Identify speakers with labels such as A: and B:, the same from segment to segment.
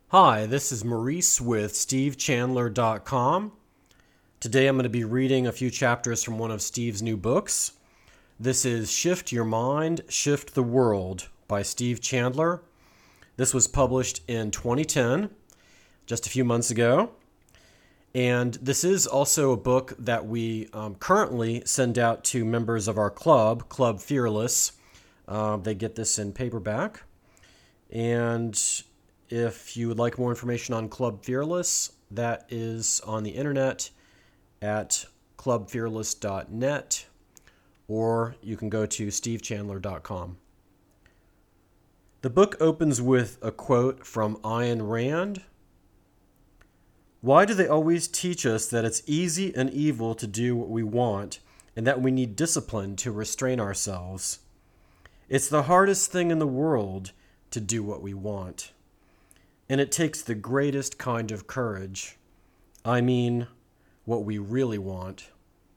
A: Hi, this is Maurice with SteveChandler.com. Today I'm going to be reading a few chapters from one of Steve's new books. This is Shift Your Mind, Shift the World by Steve Chandler. This was published in 2010, just a few months ago. And this is also a book that we currently send out to members of our club, Club Fearless. They get this in paperback. And if you would like more information on Club Fearless, that is on the internet at clubfearless.net, or you can go to stevechandler.com. The book opens with a quote from Ayn Rand. Why do they always teach us that it's easy and evil to do what we want and that we need discipline to restrain ourselves? It's the hardest thing in the world to do what we want. And it takes the greatest kind of courage. I mean, what we really want.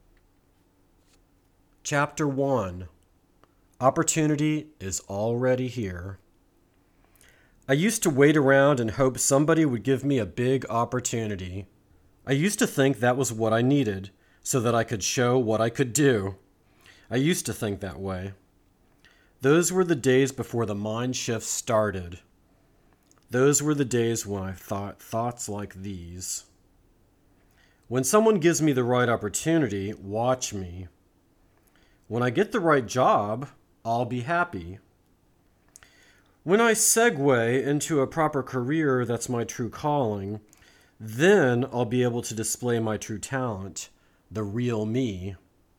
A: Chapter 1. Opportunity is already here. I used to wait around and hope somebody would give me a big opportunity. I used to think that was what I needed, so that I could show what I could do. I used to think that way. Those were the days before the mind shift started. Those were the days when I thought thoughts like these. When someone gives me the right opportunity, watch me. When I get the right job, I'll be happy. When I segue into a proper career that's my true calling, then I'll be able to display my true talent, the real me.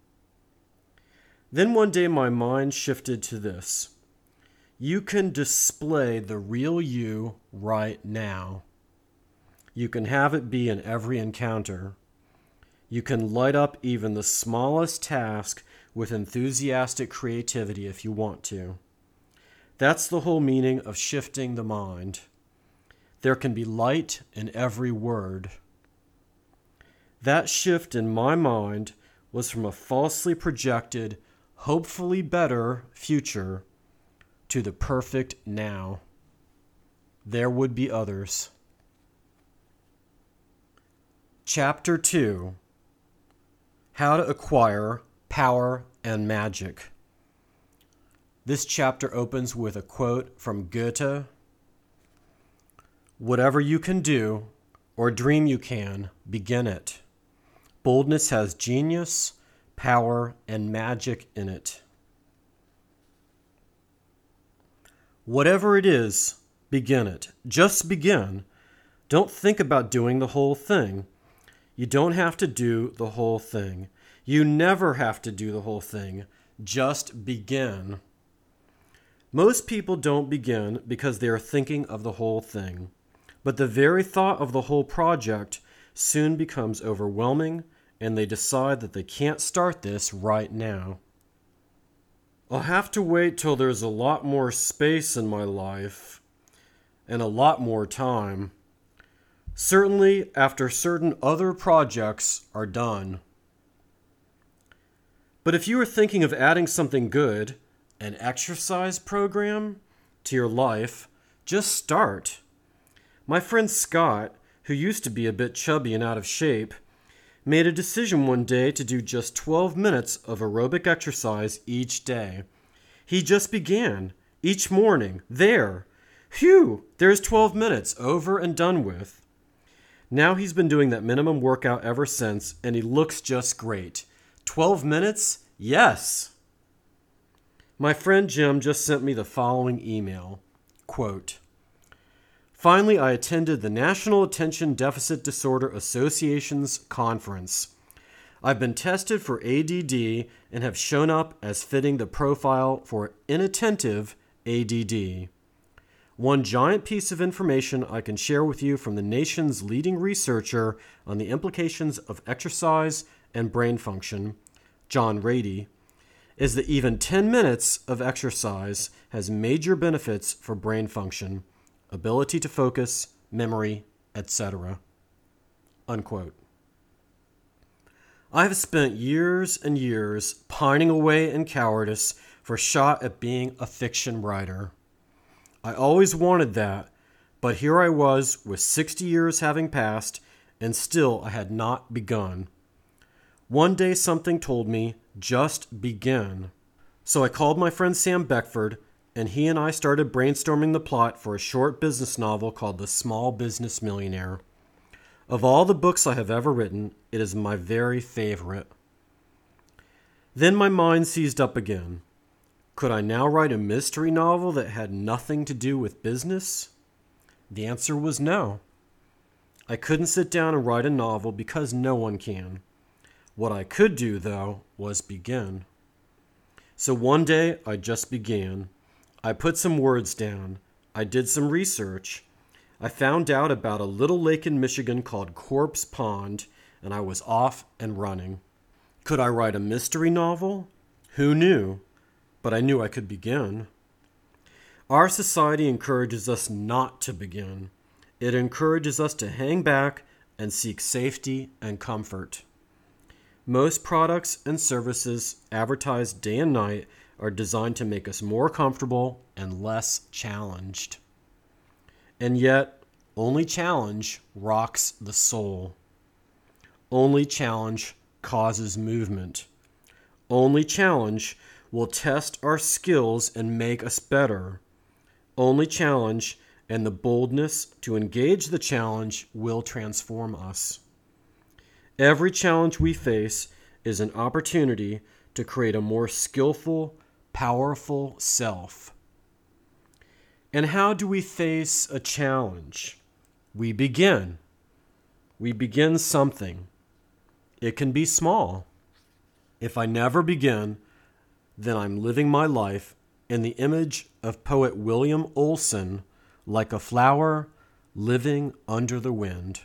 A: Then one day my mind shifted to this. You can display the real you right now. You can have it be in every encounter. You can light up even the smallest task with enthusiastic creativity if you want to. That's the whole meaning of shifting the mind. There can be light in every word. That shift in my mind was from a falsely projected, hopefully better future to the perfect now. There would be others. Chapter 2. How to Acquire Power and Magic. This chapter opens with a quote from Goethe. Whatever you can do, or dream you can, begin it. Boldness has genius, power, and magic in it. Whatever it is, begin it. Just begin. Don't think about doing the whole thing. You don't have to do the whole thing. You never have to do the whole thing. Just begin. Most people don't begin because they are thinking of the whole thing. But the very thought of the whole project soon becomes overwhelming, and they decide that they can't start this right now. I'll have to wait till there's a lot more space in my life and a lot more time. Certainly after certain other projects are done. But if you are thinking of adding something good, an exercise program, to your life, just start. My friend Scott, who used to be a bit chubby and out of shape, made a decision one day to do just 12 minutes of aerobic exercise each day. He just began, each morning, there. Phew, there's 12 minutes, over and done with. Now he's been doing that minimum workout ever since, and he looks just great. 12 minutes? Yes! My friend Jim just sent me the following email. Quote, Finally, I attended the National Attention Deficit Disorder Association's conference. I've been tested for ADD and have shown up as fitting the profile for inattentive ADD. One giant piece of information I can share with you from the nation's leading researcher on the implications of exercise and brain function, John Rady, is that even 10 minutes of exercise has major benefits for brain function, ability to focus, memory, etc. Unquote. I have spent years and years pining away in cowardice for a shot at being a fiction writer. I always wanted that, But here I was, with 60 years having passed, and still I had not begun. One day something told me, just begin. So I called my friend Sam Beckford, and he and I started brainstorming the plot for a short business novel called The Small Business Millionaire. Of all the books I have ever written, it is my very favorite. Then my mind seized up again. Could I now write a mystery novel that had nothing to do with business? The answer was no. I couldn't sit down and write a novel because no one can. What I could do, though, was begin. So one day, I just began. I put some words down. I did some research. I found out about a little lake in Michigan called Corpse Pond, and I was off and running. Could I write a mystery novel? Who knew? But I knew I could begin. Our society encourages us not to begin. It encourages us to hang back and seek safety and comfort. Most products and services advertised day and night are designed to make us more comfortable and less challenged. And yet, only challenge rocks the soul. Only challenge causes movement. Only challenge will test our skills and make us better. Only challenge and the boldness to engage the challenge will transform us. Every challenge we face is an opportunity to create a more skillful, powerful self. And how do we face a challenge? We begin. We begin something. It can be small. If I never begin, then I'm living my life in the image of poet William Olson, like a flower living under the wind.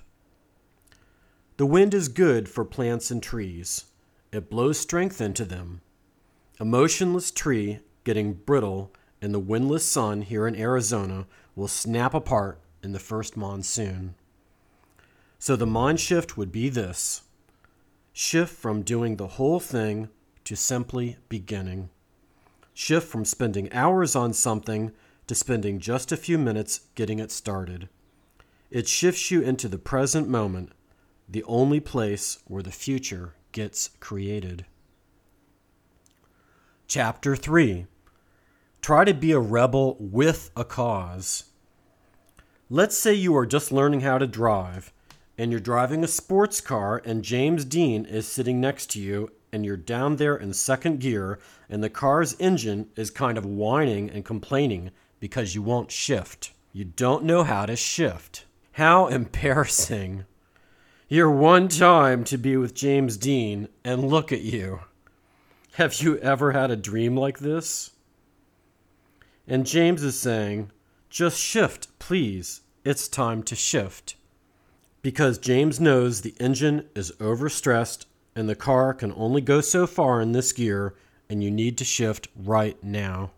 A: The wind is good for plants and trees. It blows strength into them. A motionless tree getting brittle in the windless sun here in Arizona will snap apart in the first monsoon. So the mind shift would be this. Shift from doing the whole thing to simply beginning. Shift from spending hours on something to spending just a few minutes getting it started. It shifts you into the present moment, the only place where the future gets created. Chapter 3. Try to be a rebel with a cause. Let's say you are just learning how to drive, and you're driving a sports car, and James Dean is sitting next to you, and you're down there in second gear, and the car's engine is kind of whining and complaining because you won't shift. You don't know how to shift. How embarrassing. You're one time to be with James Dean, and look at you. Have you ever had a dream like this? And James is saying, just shift, please. It's time to shift. Because James knows the engine is overstressed and the car can only go so far in this gear, and you need to shift right now.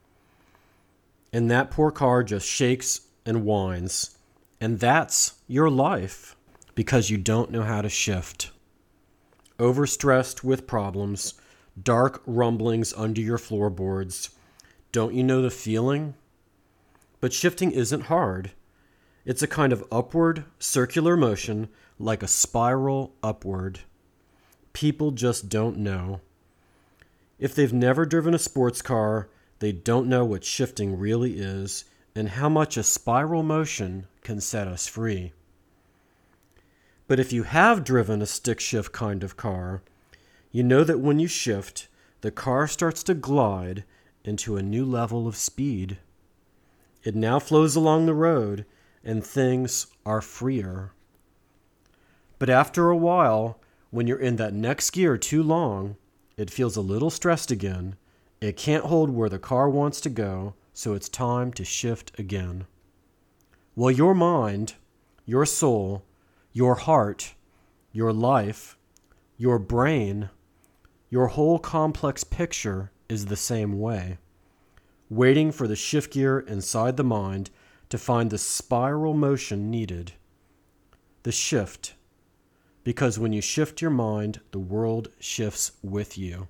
A: And that poor car just shakes and whines. And that's your life, because you don't know how to shift. Overstressed with problems, dark rumblings under your floorboards. Don't you know the feeling? But shifting isn't hard. It's a kind of upward, circular motion, like a spiral upward. People just don't know. If they've never driven a sports car, they don't know what shifting really is and how much a spiral motion can set us free. But if you have driven a stick shift kind of car, you know that when you shift, the car starts to glide into a new level of speed. It now flows along the road, and things are freer. But after a while, when you're in that next gear too long, it feels a little stressed again. It can't hold where the car wants to go, so it's time to shift again. Well, your mind, your soul, your heart, your life, your brain, your whole complex picture is the same way, waiting for the shift gear inside the mind to find the spiral motion needed. The shift. Because when you shift your mind, the world shifts with you.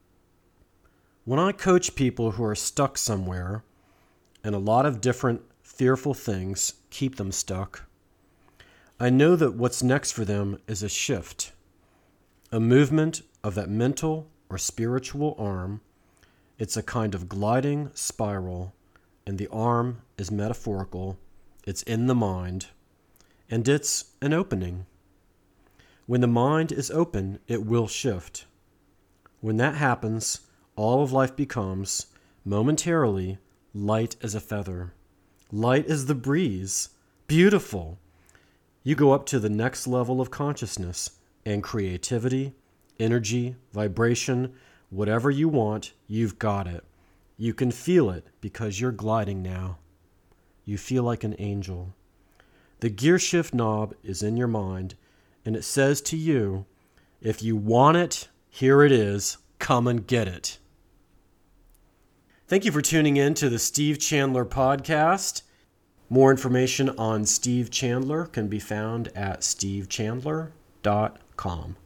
A: When I coach people who are stuck somewhere, and a lot of different fearful things keep them stuck. I know that what's next for them is a shift, a movement of that mental or spiritual arm. It's a kind of gliding spiral, and the arm is metaphorical. It's in the mind, and it's an opening. When the mind is open, it will shift. When that happens, all of life becomes, momentarily, light as a feather. Light as the breeze. Beautiful. You go up to the next level of consciousness, and creativity, energy, vibration, whatever you want, you've got it. You can feel it because you're gliding now. You feel like an angel. The gear shift knob is in your mind, and it says to you, if you want it, here it is. Come and get it. Thank you for tuning in to the Steve Chandler Podcast. More information on Steve Chandler can be found at stevechandler.com.